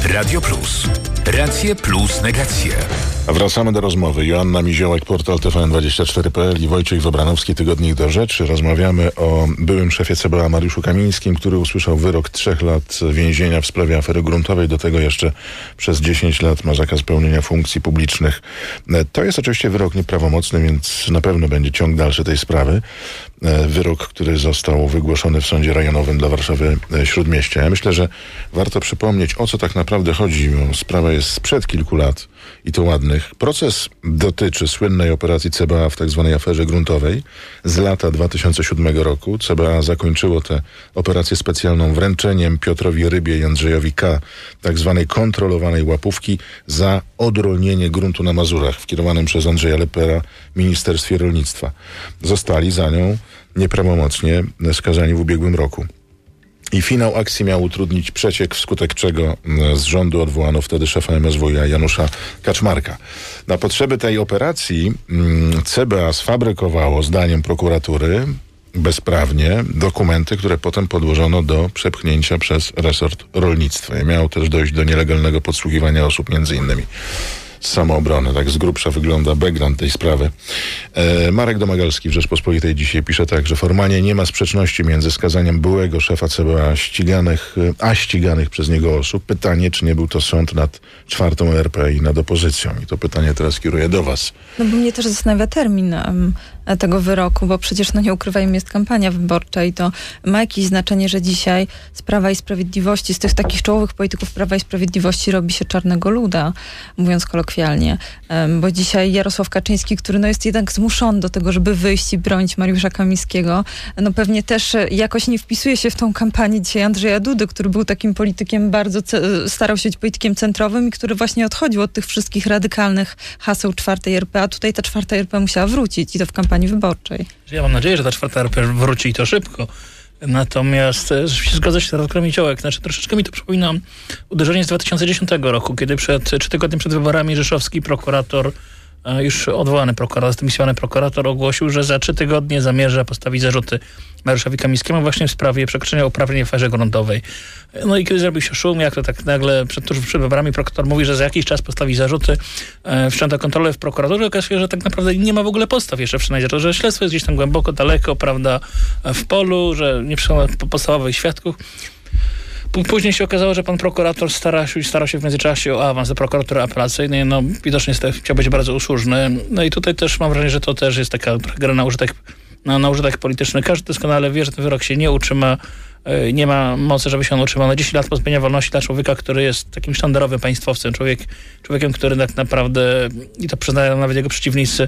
Radio Plus. Racje plus negacje. A wracamy do rozmowy. Joanna Miziołek, portal TVN24.pl i Wojciech Wobranowski, Tygodnik do Rzeczy. Rozmawiamy o byłym szefie CBA Mariuszu Kamińskim, który usłyszał wyrok 3 lat więzienia w sprawie afery gruntowej. Do tego jeszcze przez 10 lat ma zakaz pełnienia funkcji publicznych. To jest oczywiście wyrok nieprawomocny, więc na pewno będzie ciąg dalszy tej sprawy. Wyrok, który został wygłoszony w Sądzie Rejonowym dla Warszawy Śródmieścia. Ja myślę, że warto przypomnieć, o co tak naprawdę chodzi. Sprawa jest sprzed kilku lat i to ładnych. Proces dotyczy słynnej operacji CBA w tak zwanej aferze gruntowej z lata 2007 roku. CBA zakończyło tę operację specjalną wręczeniem Piotrowi Rybie i Andrzejowi K. tak zwanej kontrolowanej łapówki za odrolnienie gruntu na Mazurach w kierowanym przez Andrzeja Lepera Ministerstwie Rolnictwa. Zostali za nią nieprawomocnie skazani w ubiegłym roku. I finał akcji miał utrudnić przeciek, wskutek czego z rządu odwołano wtedy szefa MSWiA Janusza Kaczmarka. Na potrzeby tej operacji CBA sfabrykowało, zdaniem prokuratury, bezprawnie dokumenty, które potem podłożono do przepchnięcia przez resort rolnictwa. I miało też dojść do nielegalnego podsłuchiwania osób, między innymi z samoobrony. Tak z grubsza wygląda background tej sprawy. Marek Domagalski w Rzeczpospolitej dzisiaj pisze tak, że formalnie nie ma sprzeczności między skazaniem byłego szefa CBA ściganych przez niego osób. Pytanie, czy nie był to sąd nad 4. RP i nad opozycją. I to pytanie teraz kieruję do was. No bo mnie też zastanawia termin tego wyroku, bo przecież, nie ukrywajmy, jest kampania wyborcza i to ma jakieś znaczenie, że dzisiaj z Prawa i Sprawiedliwości, z tych takich czołowych polityków Prawa i Sprawiedliwości robi się czarnego luda, mówiąc kolokwialnie. Bo dzisiaj Jarosław Kaczyński, który jest jednak zmuszony do tego, żeby wyjść i bronić Mariusza Kamińskiego, pewnie też jakoś nie wpisuje się w tą kampanię dzisiaj Andrzeja Dudy, który był takim politykiem, bardzo starał się być politykiem centrowym i który właśnie odchodził od tych wszystkich radykalnych haseł 4. RP, a tutaj ta 4. RP musiała wrócić i to w kampanii wyborczej. Ja mam nadzieję, że ta 4. RP wróci i to szybko. Natomiast rzeczywiście zgadza się z Radosław Miziołek. Troszeczkę mi to przypomina uderzenie z 2010 roku, kiedy 3 tygodnie przed wyborami rzeszowski prokurator, już odwołany prokurator, zdymisjowany prokurator ogłosił, że za 3 tygodnie zamierza postawić zarzuty Mariuszowi Kamińskiemu właśnie w sprawie przekroczenia uprawnień w aferze gruntowej. No i kiedy zrobił się szum, jak to tak nagle tuż przed wyborami prokurator mówi, że za jakiś czas postawi zarzuty, wszczęto kontrolę w prokuraturze, okazuje się, że tak naprawdę nie ma w ogóle podstaw jeszcze wszczynać zarzutu, że śledztwo jest gdzieś tam głęboko, daleko, prawda, w polu, że nie przyszło podstawowych świadków. Później się okazało, że pan prokurator starał się w międzyczasie o awans do prokuratury apelacyjnej. Widocznie chciał być bardzo usłużny. No i tutaj też mam wrażenie, że to też jest taka gra na użytek polityczny. Każdy doskonale wie, że ten wyrok się nie utrzyma, nie ma mocy, żeby się on utrzymał. Na 10 lat pozbawienia wolności dla człowieka, który jest takim sztandarowym państwowcem, człowiekiem, który tak naprawdę, i to przyznają nawet jego przeciwnicy,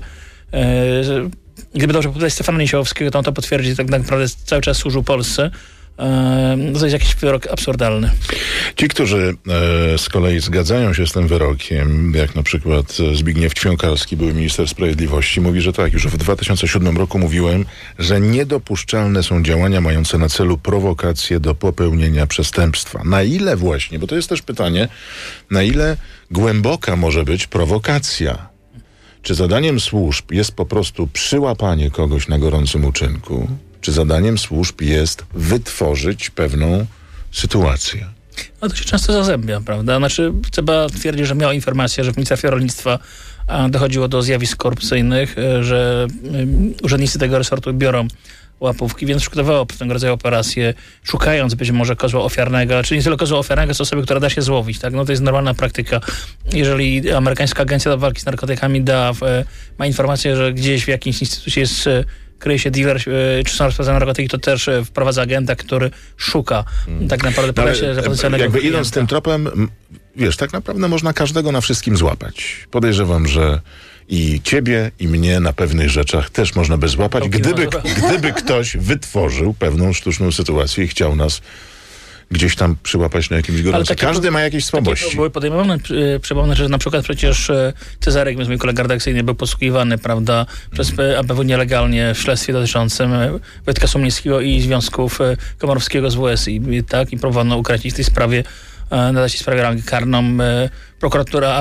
gdyby dobrze powiedzieć Stefana Niesiołowskiego, to on to potwierdzi, tak naprawdę cały czas służył Polsce. To jest jakiś wyrok absurdalny. Ci, którzy z kolei zgadzają się z tym wyrokiem, jak na przykład Zbigniew Ćwiąkalski, były minister sprawiedliwości, mówi, że tak, już w 2007 roku mówiłem, że niedopuszczalne są działania mające na celu prowokację do popełnienia przestępstwa. Na ile właśnie, bo to jest też pytanie, na ile głęboka może być prowokacja? Czy zadaniem służb jest po prostu przyłapanie kogoś na gorącym uczynku? Czy zadaniem służb jest wytworzyć pewną sytuację? No to się często zazębia, prawda? CBA twierdzi, że miała informację, że w Ministerstwie Rolnictwa dochodziło do zjawisk korupcyjnych, że urzędnicy tego resortu biorą łapówki, więc przygotowało pewnego rodzaju operacje, szukając być może kozła ofiarnego, czyli nie tylko kozła ofiarnego, to osoby, która da się złowić, tak? To jest normalna praktyka. Jeżeli amerykańska agencja do walki z narkotykami ma informację, że gdzieś w jakimś instytucie kryje się dealer, czy są rozpoznane narkotyki, to też wprowadza agenta, który szuka tak naprawdę potencjalnego jakby klienta. idąc tym tropem, tak naprawdę można każdego na wszystkim złapać. Podejrzewam, że i ciebie, i mnie na pewnych rzeczach też można by złapać, gdyby ktoś wytworzył pewną sztuczną sytuację i chciał nas gdzieś tam przyłapać na jakimś gorącym. Każdy ma jakieś słabości. Były podejmowane. Przypomnę, że na przykład przecież Cezarek, mój kolega redakcyjny, był posługiwany, prawda, przez ABW nielegalnie w śledztwie dotyczącym Wojtka Sumnickiego i związków Komorowskiego z WSI, tak? I próbowano ukraść w tej sprawie, nadać jej sprawie rangę karną. Prokuratura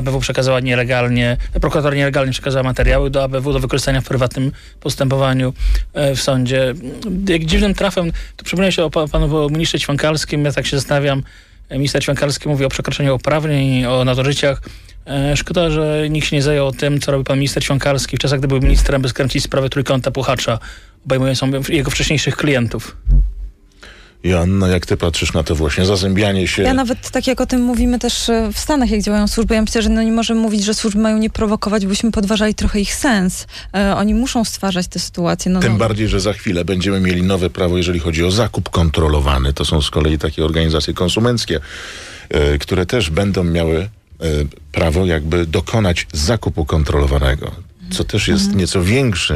nielegalnie przekazała materiały do ABW do wykorzystania w prywatnym postępowaniu w sądzie. Jak dziwnym trafem, to przypomniał się o panu ministrze Ćwiąkalskim, ja tak się zastanawiam, Minister Ćwiąkalski mówi o przekroczeniu uprawnień, o nadużyciach. Szkoda, że nikt się nie zajął tym, co robi pan minister Ćwiąkalski w czasach, gdy był ministrem, by skręcić sprawę trójkąta Puchacza, obejmującą jego wcześniejszych klientów. Joanna, jak ty patrzysz na to właśnie zazębianie się? Ja nawet, tak jak o tym mówimy też w Stanach, jak działają służby, ja myślę, że nie możemy mówić, że służby mają nie prowokować, byśmy podważali trochę ich sens. Oni muszą stwarzać te sytuacje. Tym bardziej, że za chwilę będziemy mieli nowe prawo, jeżeli chodzi o zakup kontrolowany. To są z kolei takie organizacje konsumenckie, które też będą miały prawo jakby dokonać zakupu kontrolowanego, co też jest w nieco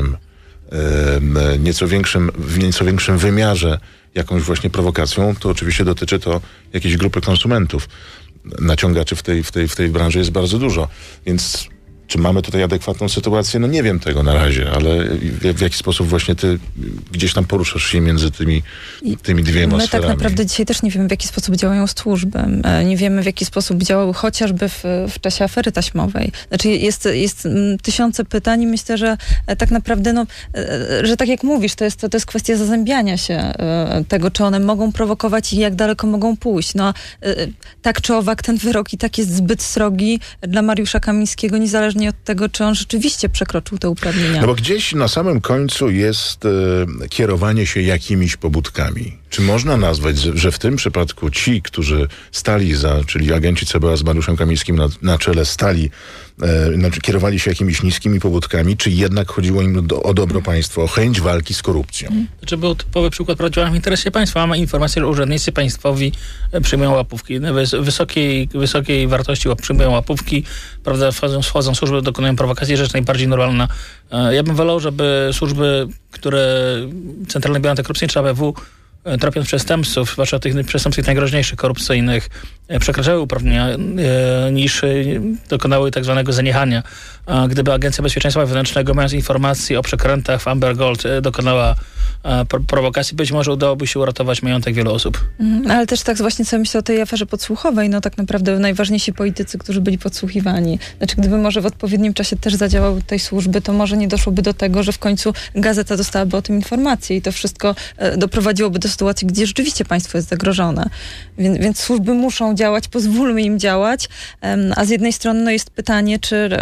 większym wymiarze jakąś właśnie prowokacją. To oczywiście dotyczy to jakiejś grupy konsumentów. Naciągaczy w tej branży jest bardzo dużo. Więc czy mamy tutaj adekwatną sytuację? No nie wiem tego na razie, ale w jaki sposób właśnie ty gdzieś tam poruszasz się między tymi dwiema My sferami? tak naprawdę dzisiaj też nie wiemy, w jaki sposób działają służby. Nie wiemy, w jaki sposób działały chociażby w czasie afery taśmowej. Znaczy jest tysiące pytań i myślę, że tak naprawdę, że tak jak mówisz, to jest kwestia zazębiania się tego, czy one mogą prowokować i jak daleko mogą pójść. Tak czy owak, ten wyrok i tak jest zbyt srogi dla Mariusza Kamińskiego, niezależnie od tego, czy on rzeczywiście przekroczył te uprawnienia. No bo gdzieś na samym końcu jest kierowanie się jakimiś pobudkami. Czy można nazwać, że w tym przypadku ci, którzy stali czyli agenci CBA z Mariuszem Kamińskim na czele kierowali się jakimiś niskimi pobudkami, czy jednak chodziło im o dobro państwa, o chęć walki z korupcją? Znaczy był typowy przykład działania w interesie państwa. Mamy informację, że urzędnicy państwowi przyjmują łapówki. Wysokiej wartości przyjmują łapówki, prawda, wchodzą służby, dokonują prowokacji, rzecz najbardziej normalna. Ja bym wolał, żeby służby, Centralne Biuro Antykorupcyjne czy ABW, tropiąc przestępców, zwłaszcza tych przestępstw najgroźniejszych, korupcyjnych, przekraczały uprawnienia, niż dokonały tak zwanego zaniechania. Gdyby Agencja Bezpieczeństwa Wewnętrznego, mając informacje o przekrętach w Amber Gold, dokonała prowokacji, być może udałoby się uratować majątek wielu osób. Ale też tak właśnie co myślę o tej aferze podsłuchowej, tak naprawdę najważniejsi politycy, którzy byli podsłuchiwani. Znaczy, gdyby może w odpowiednim czasie też zadziałały tej służby, to może nie doszłoby do tego, że w końcu gazeta dostałaby o tym informację i to wszystko doprowadziłoby do sytuacji, gdzie rzeczywiście państwo jest zagrożone. Więc służby muszą działać, pozwólmy im działać, a z jednej strony jest pytanie,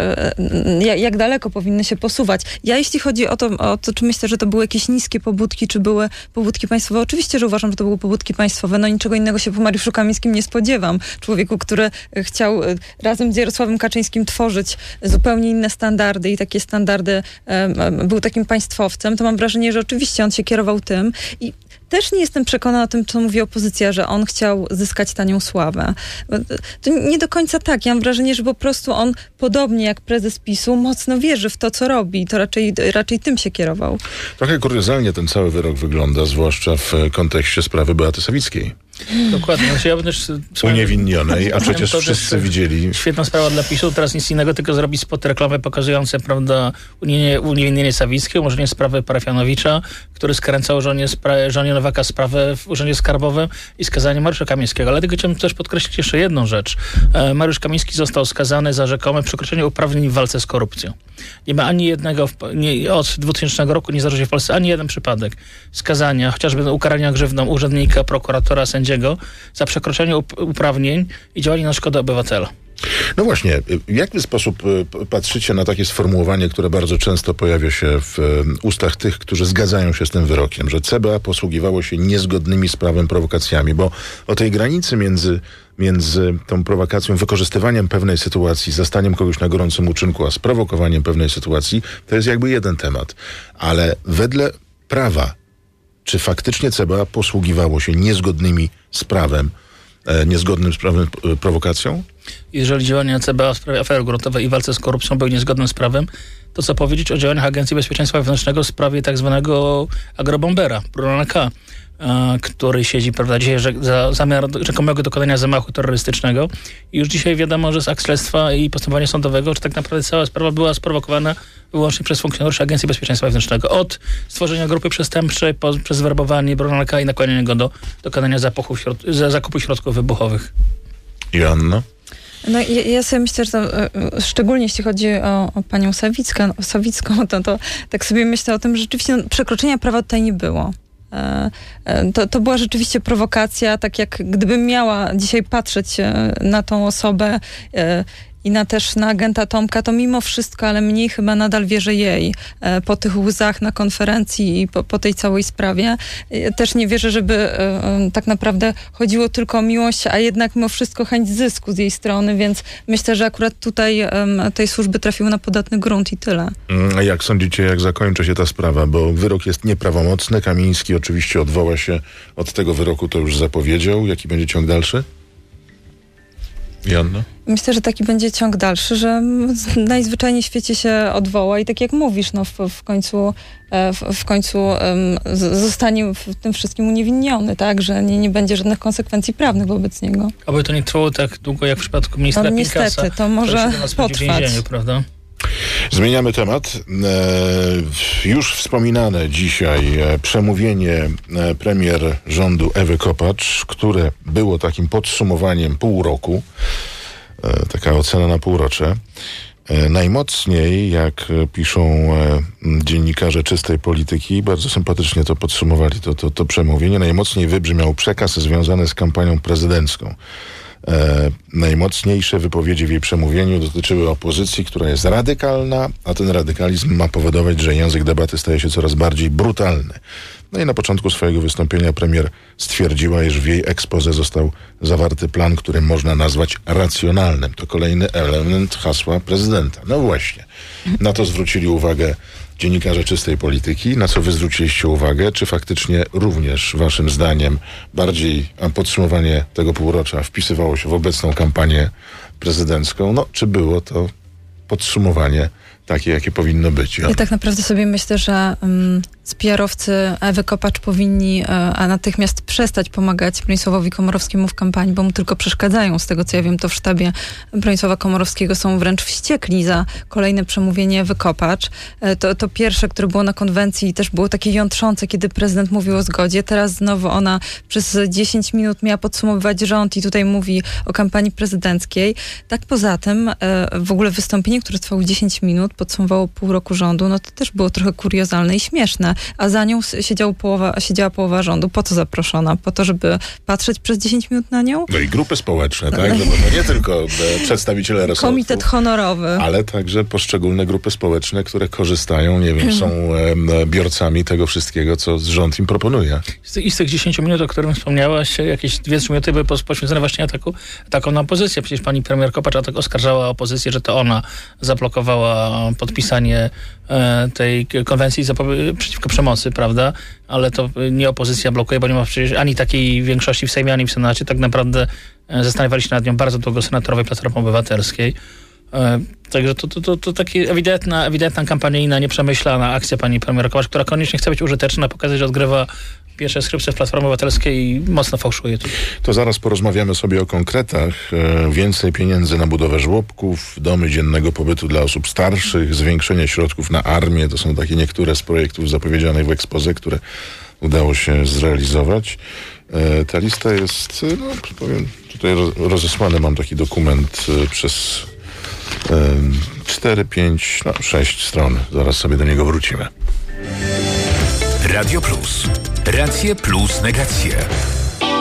jak daleko powinny się posuwać. Ja jeśli chodzi o to, czy myślę, że to były jakieś niskie pobudki, czy były pobudki państwowe, oczywiście, że uważam, że to były pobudki państwowe. Niczego innego się po Mariuszu Kamińskim nie spodziewam. Człowieku, który chciał razem z Jarosławem Kaczyńskim tworzyć zupełnie inne standardy i takie standardy był takim państwowcem, to mam wrażenie, że oczywiście on się kierował tym i też nie jestem przekonana o tym, co mówi opozycja, że on chciał zyskać tanią sławę. To nie do końca tak. Ja mam wrażenie, że po prostu on, podobnie jak prezes PiS-u, mocno wierzy w to, co robi. I to raczej tym się kierował. Trochę kuriozalnie ten cały wyrok wygląda, zwłaszcza w kontekście sprawy Beaty Sawickiej. Dokładnie. Ja bym też uniewinionej, a przecież wszyscy widzieli. Świetna sprawa dla PiS-u. Teraz nic innego, tylko zrobić spot reklamy pokazujące, prawda, uniewinnienie Sawickiej, umorzenie sprawy Parafianowicza, który skręcał żonie Nowaka sprawę w Urzędzie Skarbowym i skazanie Mariusza Kamińskiego. Ale tylko chciałbym też podkreślić jeszcze jedną rzecz. Mariusz Kamiński został skazany za rzekome przekroczenie uprawnień w walce z korupcją. Nie ma ani jednego, od 2000 roku nie zdarzył się w Polsce ani jeden przypadek skazania, chociażby ukarania grzywną urzędnika, prokuratora, sędziego za przekroczenie uprawnień i działanie na szkodę obywatela. No właśnie, w jaki sposób patrzycie na takie sformułowanie, które bardzo często pojawia się w ustach tych, którzy zgadzają się z tym wyrokiem, że CBA posługiwało się niezgodnymi z prawem prowokacjami, bo o tej granicy między tą prowokacją, wykorzystywaniem pewnej sytuacji, zastaniem kogoś na gorącym uczynku, a sprowokowaniem pewnej sytuacji, to jest jakby jeden temat. Ale wedle prawa, czy faktycznie CBA posługiwało się niezgodnym z prawem prowokacją? Jeżeli działania CBA w sprawie afery gruntowej i walce z korupcją były niezgodne z prawem, to co powiedzieć o działaniach Agencji Bezpieczeństwa Wewnętrznego w sprawie tak zwanego agrobombera, Brunana K., który siedzi, prawda, dzisiaj za zamiar rzekomego dokonania zamachu terrorystycznego. I już dzisiaj wiadomo, że z akt śledztwa i postępowania sądowego, że tak naprawdę cała sprawa była sprowokowana wyłącznie przez funkcjonariuszy Agencji Bezpieczeństwa Wewnętrznego. Od stworzenia grupy przestępczej, przez werbowanie Brunana K. i nakłanianie go do dokonania zakupu środków wybuchowych. Joanna? Ja sobie myślę, że to, szczególnie jeśli chodzi o panią Sawicką, to tak sobie myślę o tym, że rzeczywiście przekroczenia prawa tutaj nie było. To była rzeczywiście prowokacja, tak jak gdybym miała dzisiaj patrzeć na tą osobę i też na agenta Tomka, to mimo wszystko, ale mniej chyba nadal wierzę jej po tych łzach na konferencji i po tej całej sprawie. Też nie wierzę, żeby tak naprawdę chodziło tylko o miłość, a jednak mimo wszystko chęć zysku z jej strony, więc myślę, że akurat tutaj tej służby trafiły na podatny grunt i tyle. A jak sądzicie, jak zakończy się ta sprawa? Bo wyrok jest nieprawomocny. Kamiński oczywiście odwoła się od tego wyroku, to już zapowiedział. Jaki będzie ciąg dalszy? Joanna? Myślę, że taki będzie ciąg dalszy, że najzwyczajniej w świecie się odwoła i tak jak mówisz, w końcu zostanie w tym wszystkim uniewinniony, tak, że nie będzie żadnych konsekwencji prawnych wobec niego. Aby to nie trwało tak długo jak w przypadku ministra Pinkasa. Niestety, to może potrwać. W więzieniu, prawda? Zmieniamy temat. Już wspominane dzisiaj przemówienie premier rządu Ewy Kopacz, które było takim podsumowaniem pół roku. Taka ocena na półrocze. Najmocniej, jak piszą dziennikarze Czystej Polityki, bardzo sympatycznie to podsumowali, to przemówienie, najmocniej wybrzmiał przekaz związany z kampanią prezydencką. Najmocniejsze wypowiedzi w jej przemówieniu dotyczyły opozycji, która jest radykalna, a ten radykalizm ma powodować, że język debaty staje się coraz bardziej brutalny. No i na początku swojego wystąpienia premier stwierdziła, iż w jej exposé został zawarty plan, który można nazwać racjonalnym. To kolejny element hasła prezydenta. No właśnie, na to zwrócili uwagę dziennikarze Czystej Polityki. Na co wy zwróciliście uwagę? Czy faktycznie również waszym zdaniem bardziej podsumowanie tego półrocza wpisywało się w obecną kampanię prezydencką? No, czy było to podsumowanie takie, jakie powinno być? Ja tak naprawdę sobie myślę, że PR-owcy Ewy Kopacz powinni natychmiast przestać pomagać Bronisławowi Komorowskiemu w kampanii, bo mu tylko przeszkadzają. Z tego, co ja wiem, to w sztabie Bronisława Komorowskiego są wręcz wściekli za kolejne przemówienie Ewy Kopacz. To pierwsze, które było na konwencji, też było takie jątrzące, kiedy prezydent mówił o zgodzie. Teraz znowu ona przez 10 minut miała podsumowywać rząd i tutaj mówi o kampanii prezydenckiej. Tak poza tym w ogóle wystąpienie, które trwało 10 minut, podsumowało pół roku rządu, no to też było trochę kuriozalne i śmieszne. A za nią siedziała połowa rządu. Po co zaproszona? Po to, żeby patrzeć przez 10 minut na nią? No i grupy społeczne, tak? No bo to nie tylko przedstawiciele resortu. Komitet honorowy. Ale także poszczególne grupy społeczne, które korzystają, nie wiem, są biorcami tego wszystkiego, co rząd im proponuje. I z tych 10 minut, o którym wspomniałaś, jakieś 2-3 minuty były poświęcone właśnie atakom na opozycję. Przecież pani premier Kopacz oskarżała opozycję, że to ona zablokowała podpisanie tej konwencji przeciwko przemocy, prawda? Ale to nie opozycja blokuje, bo nie ma przecież ani takiej większości w Sejmie, ani w Senacie. Tak naprawdę zastanawiali się nad nią bardzo długo senatorowie Platformy Obywatelskiej. Także to taka ewidentna kampanijna, nieprzemyślana akcja pani premier Kopacz, która koniecznie chce być użyteczna, pokazać, że odgrywa pierwsze skrzypce w Platformie Obywatelskiej i mocno fałszuje. To zaraz porozmawiamy sobie o konkretach. Więcej pieniędzy na budowę żłobków, domy dziennego pobytu dla osób starszych, zwiększenie środków na armię. To są takie niektóre z projektów zapowiedzianych w exposé, które udało się zrealizować. Ta lista jest, powiem, tutaj rozesłany mam taki dokument przez 4, 5, 6 stron. Zaraz sobie do niego wrócimy. Radio Plus. Racje plus negacje.